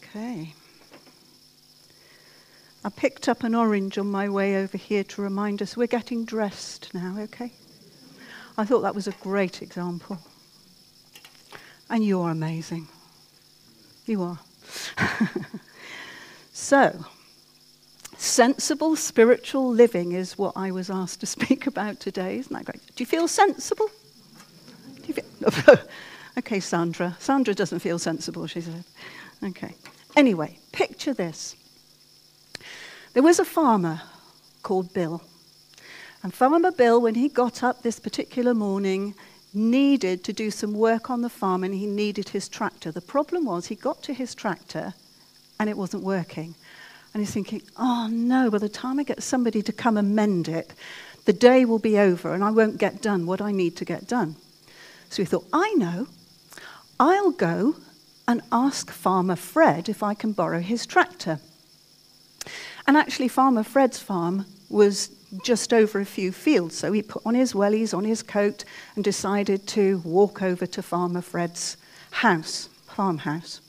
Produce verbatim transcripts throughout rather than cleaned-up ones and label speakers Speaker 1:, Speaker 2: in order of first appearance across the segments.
Speaker 1: Okay. I picked up an orange on my way over here to remind us we're getting dressed now, okay? I thought that was a great example. And you are amazing. You are. So, sensible spiritual living is what I was asked to speak about today. Isn't that great? Do you feel sensible? Do you feel okay, Sandra. Sandra doesn't feel sensible, she said. Okay. Anyway, picture this. There was a farmer called Bill. And Farmer Bill, when he got up this particular morning, needed to do some work on the farm and he needed his tractor. The problem was he got to his tractor and it wasn't working. And he's thinking, oh no, by the time I get somebody to come and mend it, the day will be over and I won't get done what I need to get done. So he thought, I know, I'll go and ask Farmer Fred if I can borrow his tractor. And actually Farmer Fred's farm was just over a few fields, so he put on his wellies, on his coat, and decided to walk over to Farmer Fred's house, farmhouse.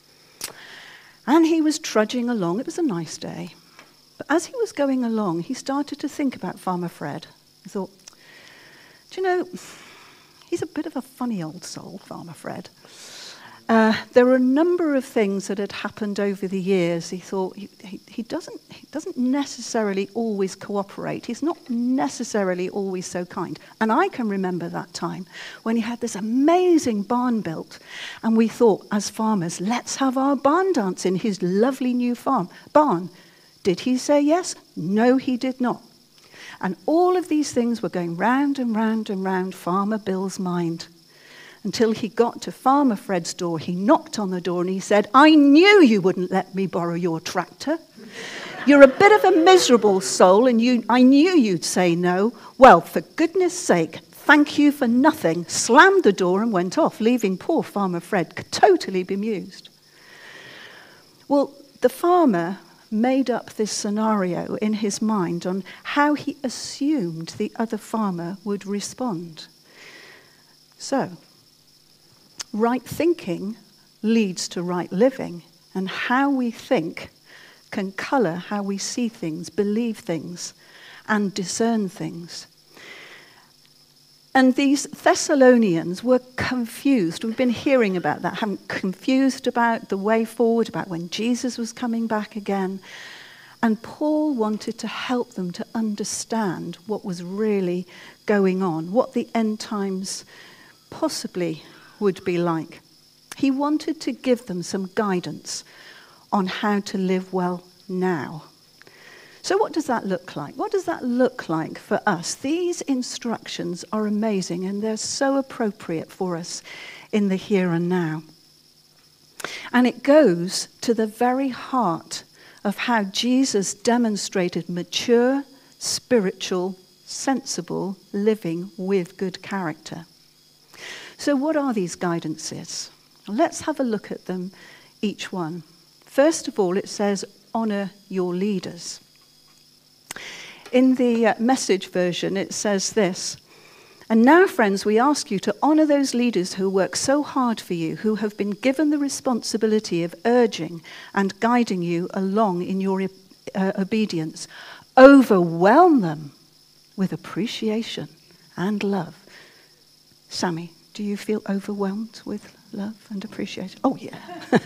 Speaker 1: And he was trudging along. It was a nice day. But as he was going along, he started to think about Farmer Fred. He thought, do you know, he's a bit of a funny old soul, Farmer Fred. Uh, there were a number of things that had happened over the years. He thought he, he, he doesn't he doesn't necessarily always cooperate. He's not necessarily always so kind. And I can remember that time when he had this amazing barn built, and we thought, as farmers, let's have our barn dance in his lovely new farm barn. Did he say yes? No, he did not. And all of these things were going round and round and round Farmer Bill's mind. Until he got to Farmer Fred's door. He knocked on the door and he said, I knew you wouldn't let me borrow your tractor. You're a bit of a miserable soul and you, I knew you'd say no. Well, for goodness sake, thank you for nothing. Slammed the door and went off, leaving poor Farmer Fred totally bemused. Well, the farmer made up this scenario in his mind on how he assumed the other farmer would respond. So, right thinking leads to right living, and how we think can colour how we see things, believe things, and discern things. And these Thessalonians were confused. We've been hearing about that, haven't confused about the way forward, about when Jesus was coming back again. And Paul wanted to help them to understand what was really going on, what the end times possibly would be like. He wanted to give them some guidance on how to live well now. So what does that look like? What does that look like for us? These instructions are amazing and they're so appropriate for us in the here and now. And it goes to the very heart of how Jesus demonstrated mature, spiritual, sensible living with good character. So what are these guidances? Let's have a look at them, each one. First of all, it says, honour your leaders. In the uh, Message version, it says this, and now, friends, we ask you to honour those leaders who work so hard for you, who have been given the responsibility of urging and guiding you along in your uh, obedience. Overwhelm them with appreciation and love. Sammy, do you feel overwhelmed with love and appreciation? Oh, yeah.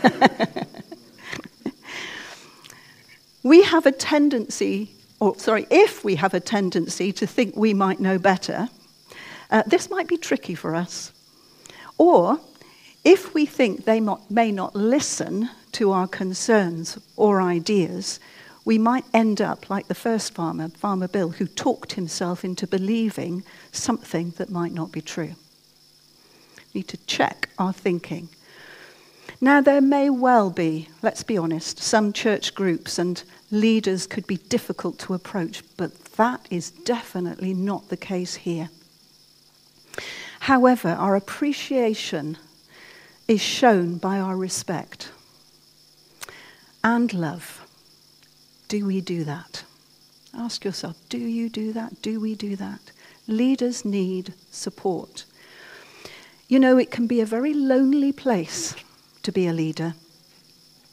Speaker 1: We have a tendency, or sorry, if we have a tendency to think we might know better, uh, this might be tricky for us. Or if we think they not, may not listen to our concerns or ideas, we might end up like the first farmer, Farmer Bill, who talked himself into believing something that might not be true. We need to check our thinking. Now, there may well be, let's be honest, some church groups and leaders could be difficult to approach, but that is definitely not the case here. However, our appreciation is shown by our respect and love. Do we do that? Ask yourself, do you do that? Do we do that? Leaders need support. You know, it can be a very lonely place to be a leader.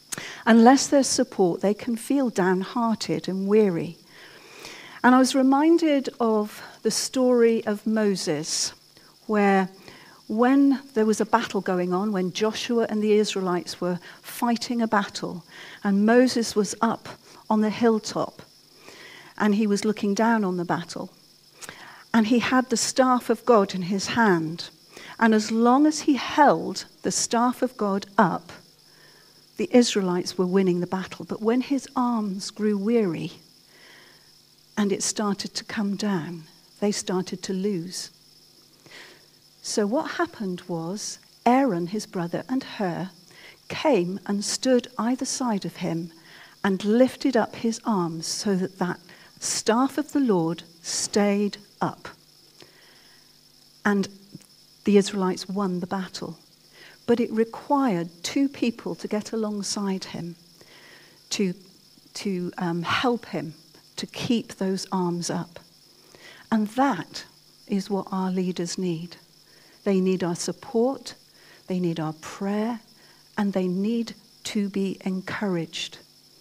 Speaker 1: Unless there's support, they can feel downhearted and weary. And I was reminded of the story of Moses, where when there was a battle going on, when Joshua and the Israelites were fighting a battle, and Moses was up on the hilltop, and he was looking down on the battle, and he had the staff of God in his hand. And as long as he held the staff of God up, the Israelites were winning the battle. But when his arms grew weary and it started to come down, they started to lose. So what happened was Aaron, his brother, and Hur came and stood either side of him and lifted up his arms so that that staff of the Lord stayed up. And the Israelites won the battle. But it required two people to get alongside him, to, to um, help him to keep those arms up. And that is what our leaders need. They need our support, they need our prayer, and they need to be encouraged.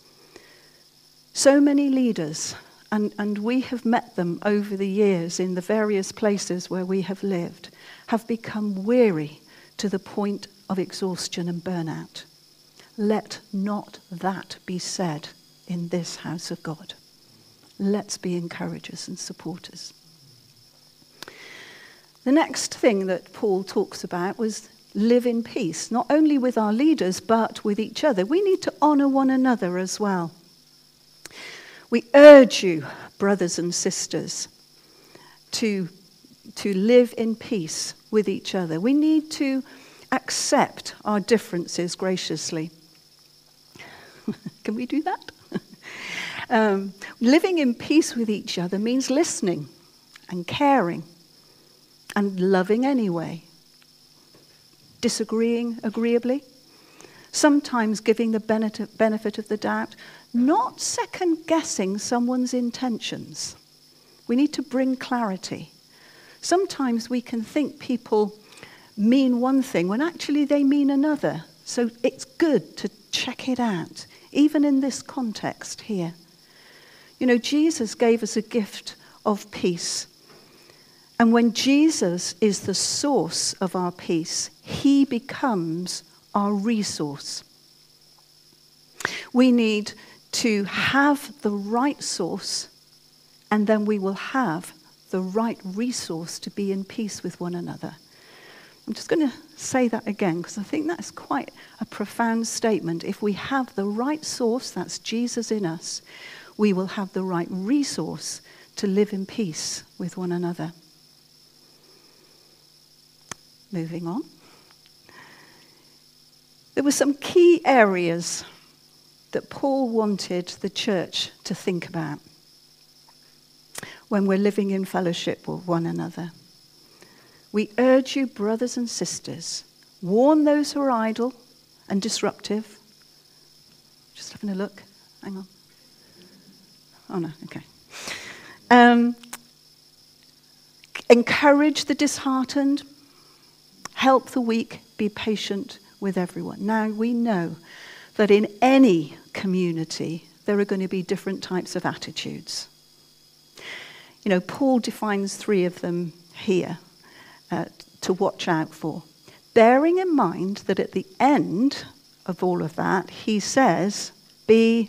Speaker 1: So many leaders, and, and we have met them over the years in the various places where we have lived, have become weary to the point of exhaustion and burnout. Let not that be said in this house of God. Let's be encouragers and supporters. The next thing that Paul talks about was live in peace, not only with our leaders, but with each other. We need to honour one another as well. We urge you, brothers and sisters, to, to live in peace with each other. We need to accept our differences graciously. Can we do that? um, living in peace with each other means listening and caring and loving anyway. Disagreeing agreeably. Sometimes giving the benefit of the doubt. Not second-guessing someone's intentions. We need to bring clarity. Sometimes we can think people mean one thing when actually they mean another. So it's good to check it out, even in this context here. You know, Jesus gave us a gift of peace. And when Jesus is the source of our peace, he becomes our resource. We need to have the right source, and then we will have the right resource to be in peace with one another. I'm just going to say that again, because I think that's quite a profound statement. If we have the right source, that's Jesus in us, we will have the right resource to live in peace with one another. Moving on. There were some key areas that Paul wanted the church to think about when we're living in fellowship with one another. We urge you, brothers and sisters, warn those who are idle and disruptive. Just having a look. Hang on. Oh, no, okay. Um, encourage the disheartened. Help the weak. Be patient with everyone. Now, we know that in any community, there are going to be different types of attitudes. You know, Paul defines three of them here uh, to watch out for. Bearing in mind that at the end of all of that, he says, be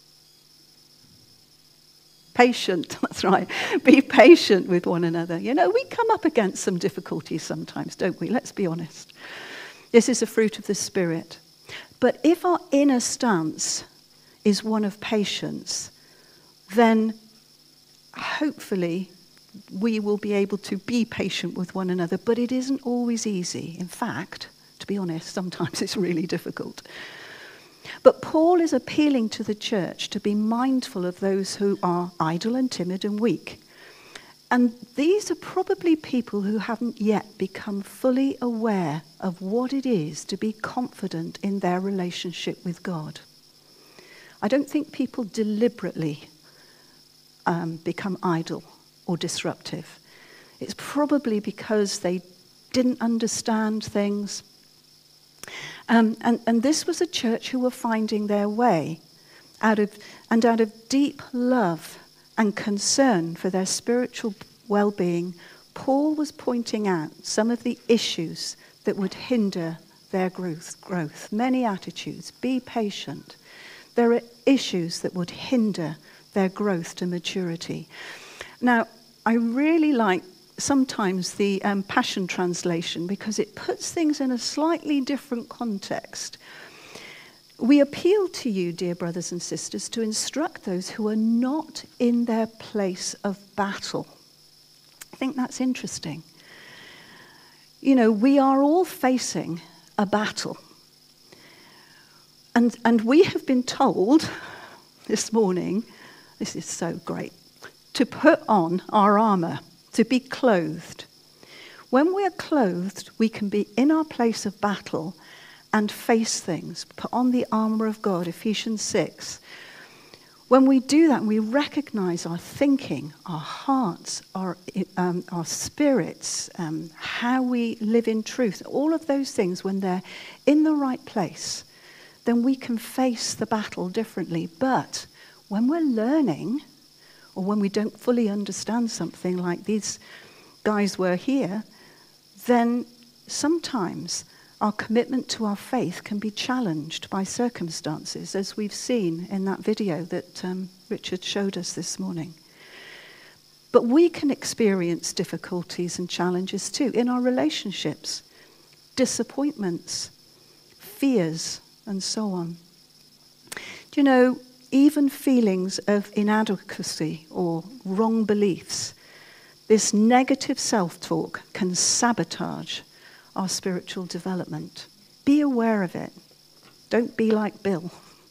Speaker 1: patient. That's right. Be patient with one another. You know, we come up against some difficulties sometimes, don't we? Let's be honest. This is a fruit of the Spirit. But if our inner stance is one of patience, then hopefully we will be able to be patient with one another. But it isn't always easy. In fact, to be honest, sometimes it's really difficult. But Paul is appealing to the church to be mindful of those who are idle and timid and weak. And these are probably people who haven't yet become fully aware of what it is to be confident in their relationship with God. I don't think people deliberately um, become idle or disruptive. It's probably because they didn't understand things Um, and, and this was a church who were finding their way out of, and out of deep love and concern for their spiritual well-being, Paul was pointing out some of the issues that would hinder their growth. growth. Many attitudes. Be patient. There are issues that would hinder their growth to maturity. Now, I really like sometimes the um, Passion Translation because it puts things in a slightly different context. We appeal to you, dear brothers and sisters, to instruct those who are not in their place of battle. I think that's interesting. You know, we are all facing a battle. And, and we have been told this morning, this is so great, to put on our armour, to be clothed. When we're clothed, we can be in our place of battle and face things. Put on the armour of God, Ephesians six. When we do that, we recognize our thinking, our hearts, our, um, our spirits, um, how we live in truth, all of those things, when they're in the right place, then we can face the battle differently. But when we're learning, or when we don't fully understand something like these guys were here, then sometimes our commitment to our faith can be challenged by circumstances, as we've seen in that video that um, Richard showed us this morning. But we can experience difficulties and challenges too in our relationships, disappointments, fears, and so on. Do you know, even feelings of inadequacy or wrong beliefs, this negative self-talk can sabotage our spiritual development. Be aware of it. Don't be like Bill.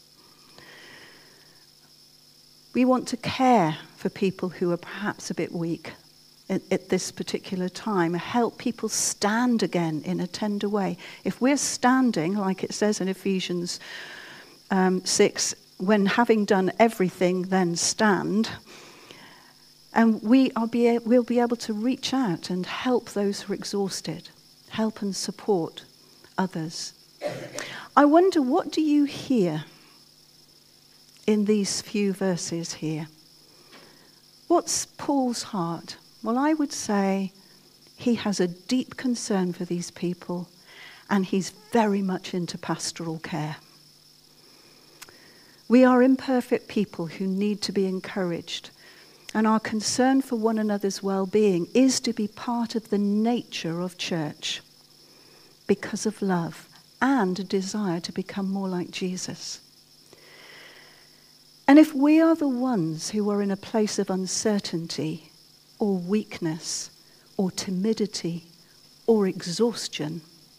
Speaker 1: We want to care for people who are perhaps a bit weak at, at this particular time. Help people stand again in a tender way. If we're standing, like it says in Ephesians um, six, when having done everything, then stand, and we are be, we'll be able to reach out and help those who are exhausted. Help and support others. I wonder, what do you hear in these few verses here? What's Paul's heart? Well, I would say he has a deep concern for these people, and he's very much into pastoral care. We are imperfect people who need to be encouraged. And our concern for one another's well-being is to be part of the nature of church because of love and a desire to become more like Jesus. And if we are the ones who are in a place of uncertainty or weakness or timidity or exhaustion,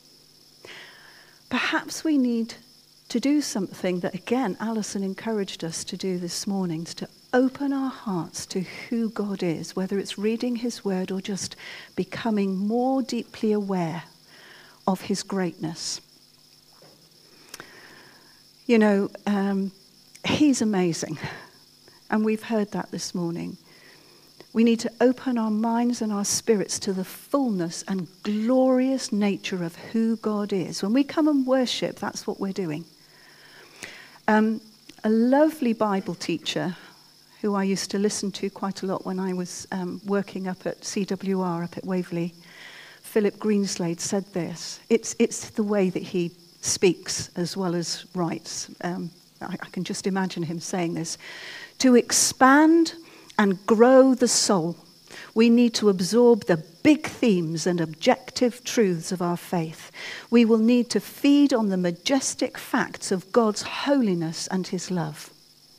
Speaker 1: perhaps we need to do something that, again, Alison encouraged us to do this morning, to open our hearts to who God is, whether it's reading his word or just becoming more deeply aware of his greatness. You know, um, he's amazing, and we've heard that this morning. We need to open our minds and our spirits to the fullness and glorious nature of who God is. When we come and worship, that's what we're doing. Um, a lovely Bible teacher who I used to listen to quite a lot when I was um, working up at C W R up at Waverley, Philip Greenslade, said this. It's, it's the way that he speaks as well as writes. Um, I, I can just imagine him saying this. To expand and grow the soul, we need to absorb the big themes and objective truths of our faith. We will need to feed on the majestic facts of God's holiness and his love.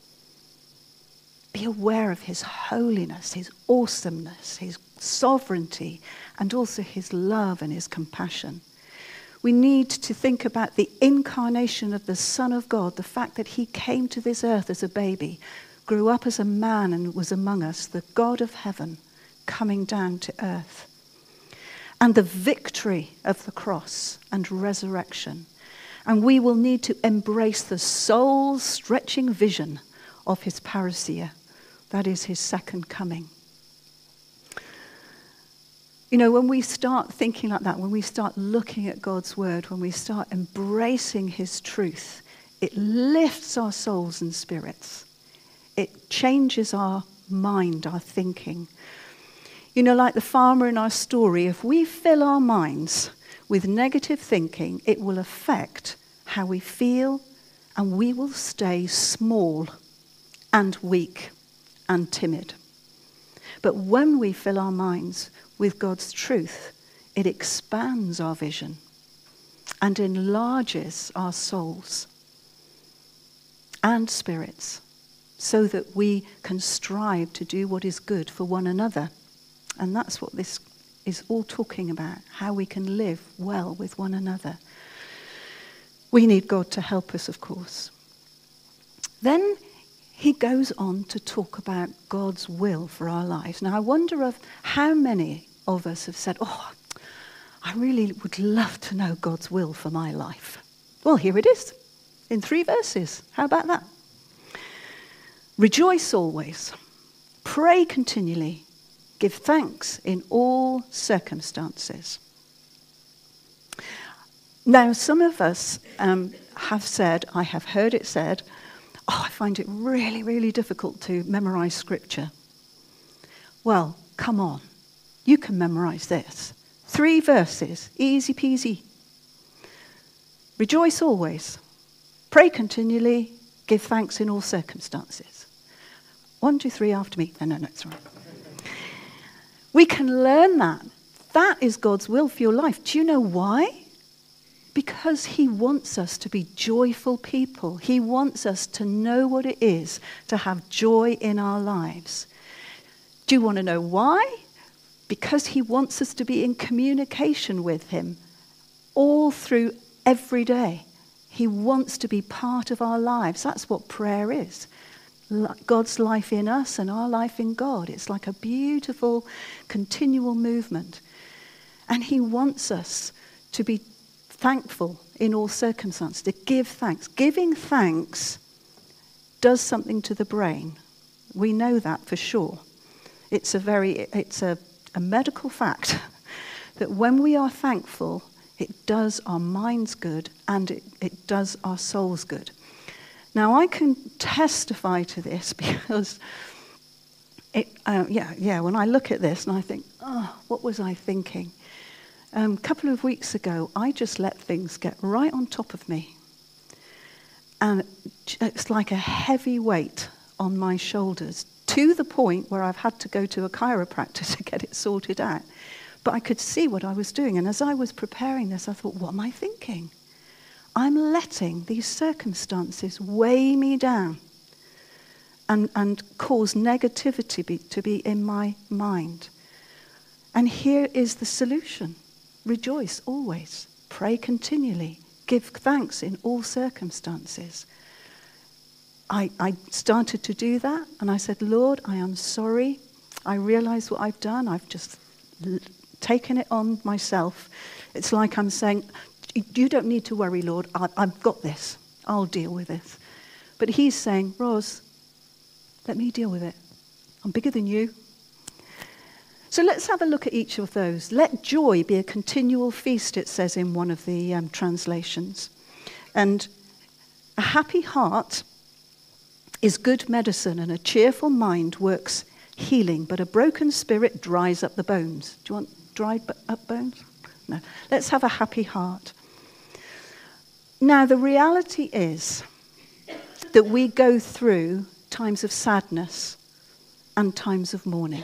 Speaker 1: Be aware of his holiness, his awesomeness, his sovereignty, and also his love and his compassion. We need to think about the incarnation of the Son of God, the fact that he came to this earth as a baby, grew up as a man and was among us, the God of heaven coming down to earth. And the victory of the cross and resurrection. And we will need to embrace the soul-stretching vision of his parousia. That is his second coming. You know, when we start thinking like that, when we start looking at God's word, when we start embracing his truth, it lifts our souls and spirits. It changes our mind, our thinking. You know, like the farmer in our story, if we fill our minds with negative thinking, it will affect how we feel, and we will stay small and weak and timid. But when we fill our minds with God's truth, it expands our vision and enlarges our souls and spirits so that we can strive to do what is good for one another. And that's what this is all talking about, how we can live well with one another. We need God to help us, of course. Then he goes on to talk about God's will for our lives. Now, I wonder of how many of us have said, oh, I really would love to know God's will for my life. Well, here it is, in three verses. How about that? Rejoice always. Pray continually. Give thanks in all circumstances. Now, some of us um, have said, I have heard it said, oh, I find it really, really difficult to memorize scripture. Well, come on. You can memorize this. Three verses, easy peasy. Rejoice always. Pray continually. Give thanks in all circumstances. One, two, three after me. No, no, no, it's right. We can learn that. That is God's will for your life. Do you know why? Because he wants us to be joyful people. He wants us to know what it is to have joy in our lives. Do you want to know why? Because he wants us to be in communication with him all through every day. He wants to be part of our lives. That's what prayer is. God's life in us and our life in God. It's like a beautiful, continual movement. And he wants us to be thankful in all circumstances, to give thanks. Giving thanks does something to the brain. We know that for sure. It's a very, it's a, a medical fact that when we are thankful, it does our minds good and it, it does our souls good. Now, I can testify to this because, it, uh, yeah, yeah. when I look at this and I think, oh, what was I thinking? Um, a couple of weeks ago, I just let things get right on top of me. And it's like a heavy weight on my shoulders, to the point where I've had to go to a chiropractor to get it sorted out. But I could see what I was doing. And as I was preparing this, I thought, what am I thinking? I'm letting these circumstances weigh me down and, and cause negativity be, to be in my mind. And here is the solution. Rejoice always. Pray continually. Give thanks in all circumstances. I, I started to do that, and I said, Lord, I am sorry. I realize what I've done. I've just l- taken it on myself. It's like I'm saying, you don't need to worry, Lord. I, I've got this. I'll deal with this. But he's saying, Ros, let me deal with it. I'm bigger than you. So let's have a look at each of those. Let joy be a continual feast, it says in one of the um, translations. And a happy heart is good medicine, and a cheerful mind works healing, but a broken spirit dries up the bones. Do you want dried up bones? No. Let's have a happy heart. Now, the reality is that we go through times of sadness and times of mourning.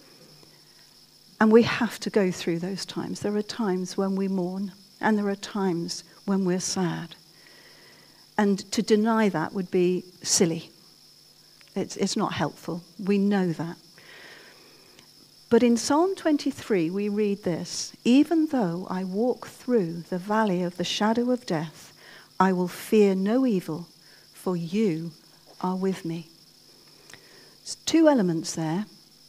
Speaker 1: And we have to go through those times. There are times when we mourn, and there are times when we're sad. And to deny that would be silly. It's, it's not helpful. We know that. But in Psalm twenty-three, we read this: even though I walk through the valley of the shadow of death, I will fear no evil, for you are with me. There's two elements there.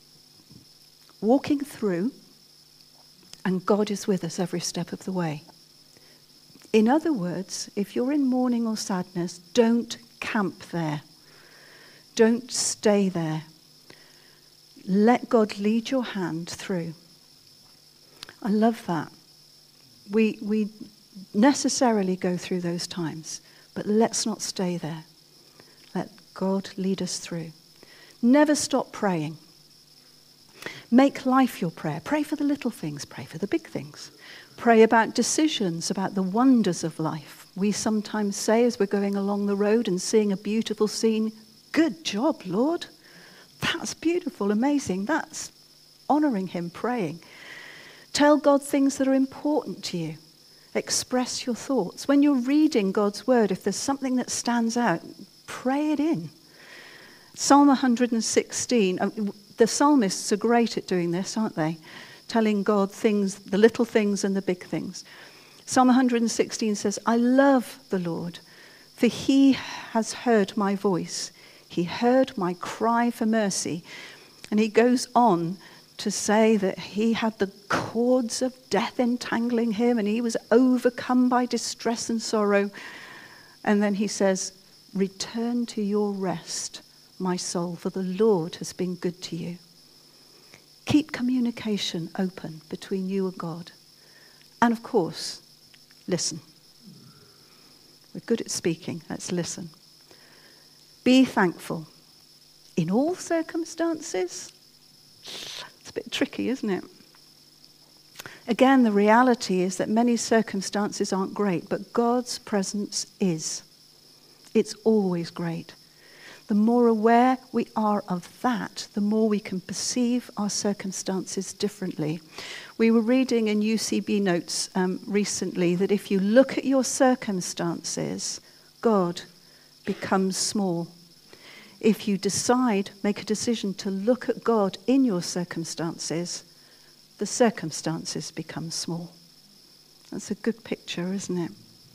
Speaker 1: Walking through, and God is with us every step of the way. In other words, if you're in mourning or sadness, don't camp there. Don't stay there. Let God lead your hand through. I love that. We, we necessarily go through those times, but let's not stay there. Let God lead us through. Never stop praying. Make life your prayer. Pray for the little things. Pray for the big things. Pray about decisions, about the wonders of life. We sometimes say as we're going along the road and seeing a beautiful scene, good job, Lord. That's beautiful, amazing. That's honouring him, praying. Tell God things that are important to you. Express your thoughts. When you're reading God's word, if there's something that stands out, pray it in. Psalm one hundred sixteen, the psalmists are great at doing this, aren't they? Telling God things, the little things and the big things. Psalm one hundred sixteen says, I love the Lord, for he has heard my voice. He heard my cry for mercy. And he goes on to say that he had the cords of death entangling him and he was overcome by distress and sorrow. And then he says, return to your rest, my soul, for the Lord has been good to you. Keep communication open between you and God. And of course, listen. We're good at speaking. Let's listen. Be thankful in all circumstances. It's a bit tricky, isn't it? Again, the reality is that many circumstances aren't great, but God's presence is. It's always great. The more aware we are of that, the more we can perceive our circumstances differently. We were reading in U C B notes um, recently that if you look at your circumstances, God becomes small. If you decide, make a decision to look at God in your circumstances, the circumstances become small. That's a good picture, isn't it?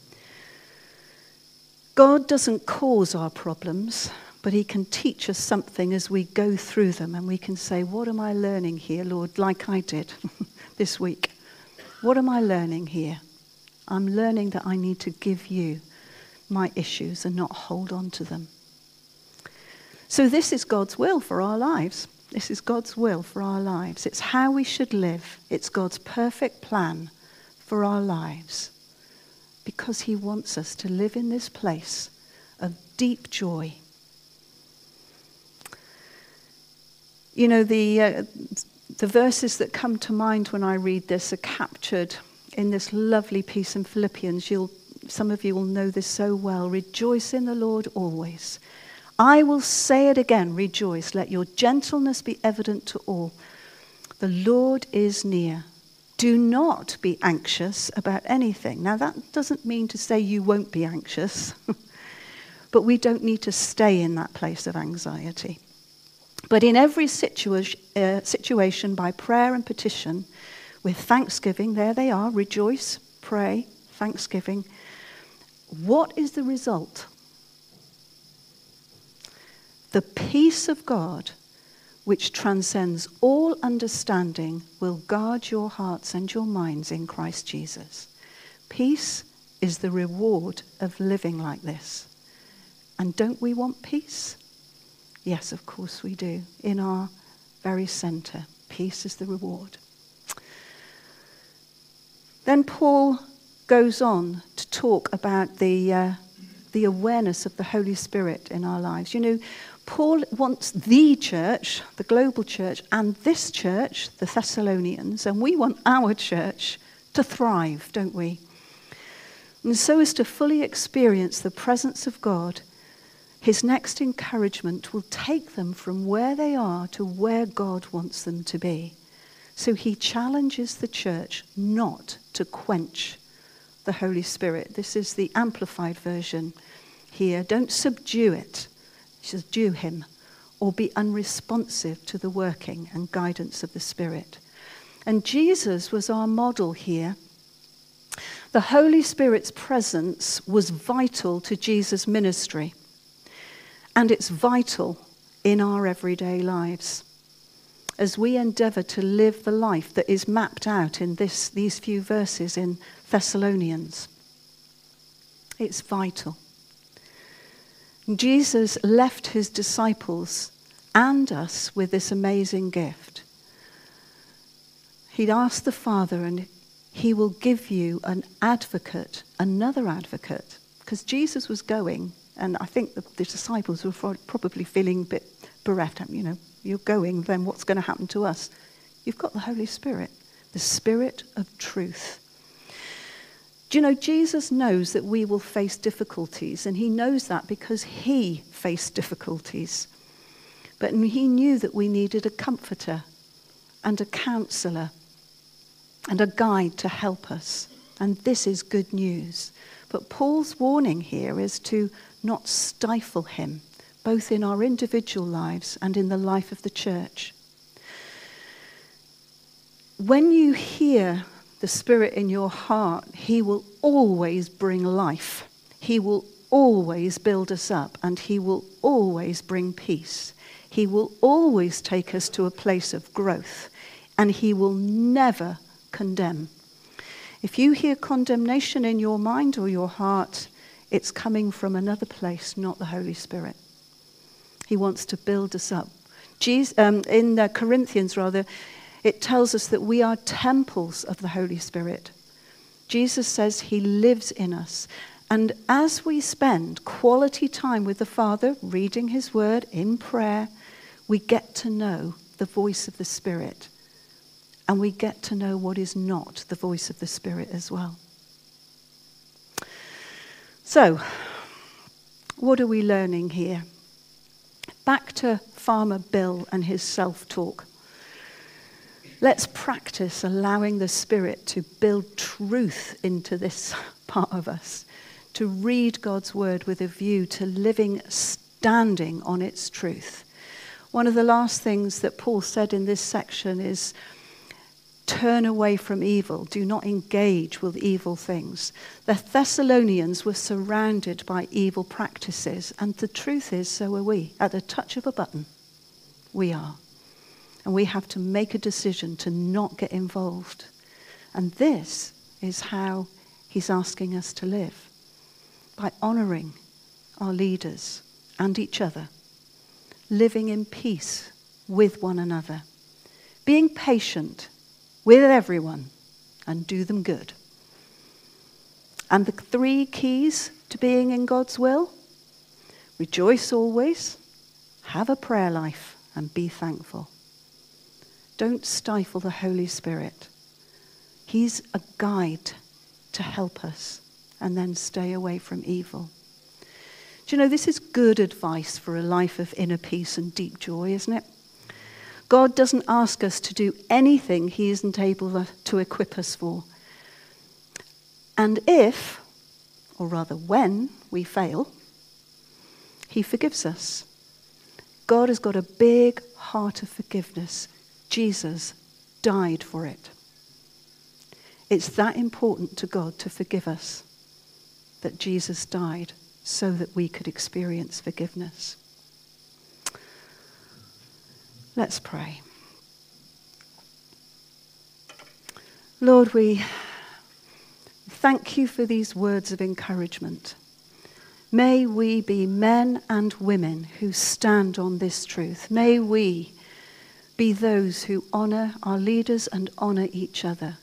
Speaker 1: God doesn't cause our problems, but he can teach us something as we go through them, and we can say, what am I learning here, Lord, like I did this week? What am I learning here? I'm learning that I need to give you my issues and not hold on to them. So this is God's will for our lives. This is God's will for our lives. It's how we should live. It's God's perfect plan for our lives, because he wants us to live in this place of deep joy. You know, the uh, the verses that come to mind when I read this are captured in this lovely piece in Philippians. You'll, some of you will know this so well. Rejoice in the Lord always. I will say it again, rejoice. Let your gentleness be evident to all. The Lord is near. Do not be anxious about anything. Now, that doesn't mean to say you won't be anxious, but we don't need to stay in that place of anxiety. But in every situa- uh, situation, by prayer and petition, with thanksgiving, there they are, rejoice, pray, thanksgiving. What is the result? The peace of God, which transcends all understanding, will guard your hearts and your minds in Christ Jesus. Peace is the reward of living like this. And don't we want peace? Yes, of course we do. In our very centre, peace is the reward. Then Paul goes on to talk about the, uh, the awareness of the Holy Spirit in our lives. You know, Paul wants the church, the global church, and this church, the Thessalonians, and we want our church to thrive, don't we? And so as to fully experience the presence of God, his next encouragement will take them from where they are to where God wants them to be. So he challenges the church not to quench the Holy Spirit. This is the amplified version here. Don't subdue it. Subdue him, or be unresponsive to the working and guidance of the Spirit. And Jesus was our model here. The Holy Spirit's presence was vital to Jesus' ministry, and it's vital in our everyday lives as we endeavour to live the life that is mapped out in this, these few verses in Thessalonians. It's vital. Jesus left his disciples and us with this amazing gift. He'd ask the Father, and he will give you an advocate, another advocate, because Jesus was going, and I think the, the disciples were probably feeling a bit bereft. You know, you're going, then what's going to happen to us? You've got the Holy Spirit, the Spirit of truth. Do you know, Jesus knows that we will face difficulties, and he knows that because he faced difficulties. But he knew that we needed a comforter and a counselor and a guide to help us. And this is good news. But Paul's warning here is to not stifle him, both in our individual lives and in the life of the church. When you hear the Spirit in your heart, he will always bring life. He will always build us up, and he will always bring peace. He will always take us to a place of growth, and he will never condemn. If you hear condemnation in your mind or your heart, it's coming from another place, not the Holy Spirit. He wants to build us up. Jesus, um, in uh, Corinthians, rather, it tells us that we are temples of the Holy Spirit. Jesus says he lives in us. And as we spend quality time with the Father, reading his word in prayer, we get to know the voice of the Spirit. And we get to know what is not the voice of the Spirit as well. So, what are we learning here? Back to Farmer Bill and his self-talk. Let's practice allowing the Spirit to build truth into this part of us, to read God's word with a view to living, standing on its truth. One of the last things that Paul said in this section is, turn away from evil. Do not engage with evil things. The Thessalonians were surrounded by evil practices, and the truth is, so are we. At the touch of a button, we are. And we have to make a decision to not get involved. And this is how he's asking us to live. By honouring our leaders and each other. Living in peace with one another. Being patient with everyone and do them good. And the three keys to being in God's will: rejoice always, have a prayer life, and be thankful. Don't stifle the Holy Spirit. He's a guide to help us, and then stay away from evil. Do you know, this is good advice for a life of inner peace and deep joy, isn't it? God doesn't ask us to do anything he isn't able to equip us for. And if, or rather when, we fail, he forgives us. God has got a big heart of forgiveness. Jesus died for it. It's that important to God to forgive us, that Jesus died so that we could experience forgiveness. Let's pray. Lord, we thank you for these words of encouragement. May we be men and women who stand on this truth. May we be those who honour our leaders and honour each other.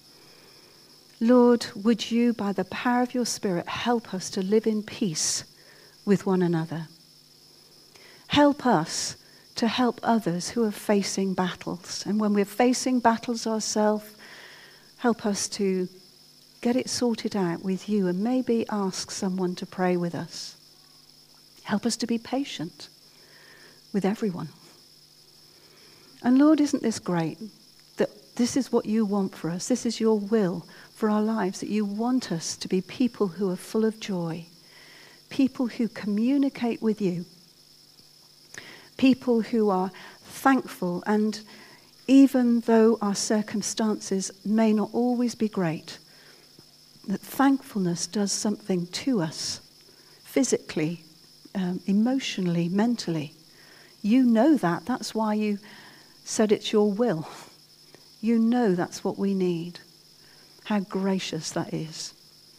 Speaker 1: Lord, would you, by the power of your Spirit, help us to live in peace with one another. Help us to help others who are facing battles. And when we're facing battles ourselves, help us to get it sorted out with you and maybe ask someone to pray with us. Help us to be patient with everyone. And Lord, isn't this great? That this is what you want for us. This is your will for our lives, that you want us to be people who are full of joy, people who communicate with you, people who are thankful, and even though our circumstances may not always be great, that thankfulness does something to us, physically, um, emotionally, mentally. You know that. That's why you said it's your will. You know that's what we need. How gracious that is.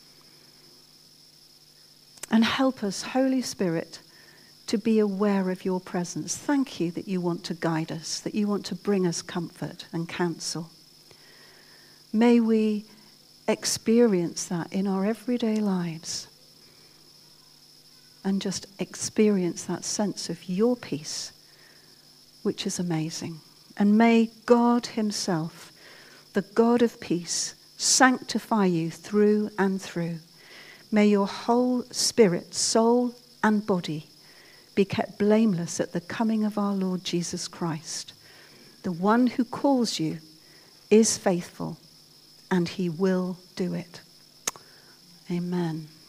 Speaker 1: And help us, Holy Spirit, to be aware of your presence. Thank you that you want to guide us, that you want to bring us comfort and counsel. May we experience that in our everyday lives and just experience that sense of your peace, which is amazing. And may God himself, the God of peace, sanctify you through and through. May your whole spirit, soul, and body be kept blameless at the coming of our Lord Jesus Christ. The one who calls you is faithful, and he will do it. Amen.